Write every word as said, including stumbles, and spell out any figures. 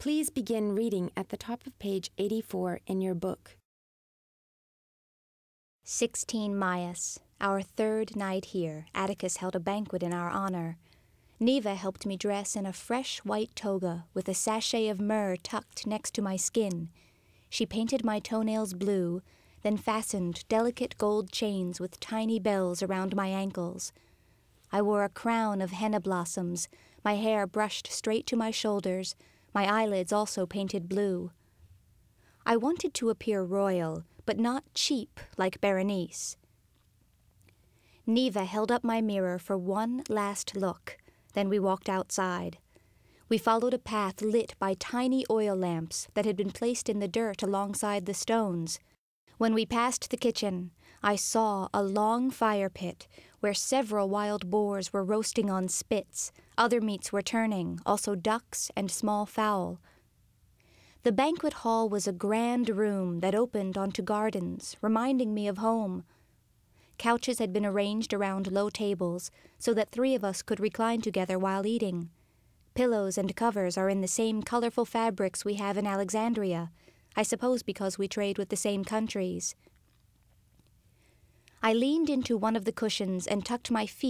Please begin reading at the top of page eighty-four in your book. Sixteen Maias, our third night here, Atticus held a banquet in our honor. Neva helped me dress in a fresh white toga with a sachet of myrrh tucked next to my skin. She painted my toenails blue, then fastened delicate gold chains with tiny bells around my ankles. I wore a crown of henna blossoms, my hair brushed straight to my shoulders, my eyelids also painted blue. I wanted to appear royal, but not cheap like Berenice. Neva held up my mirror for one last look, then we walked outside. We followed a path lit by tiny oil lamps that had been placed in the dirt alongside the stones. When we passed the kitchen, I saw a long fire pit where several wild boars were roasting on spits. Other meats were turning, also ducks and small fowl. The banquet hall was a grand room that opened onto gardens, reminding me of home. Couches had been arranged around low tables so that three of us could recline together while eating. Pillows and covers are in the same colorful fabrics we have in Alexandria, I suppose because we trade with the same countries. I leaned into one of the cushions and tucked my feet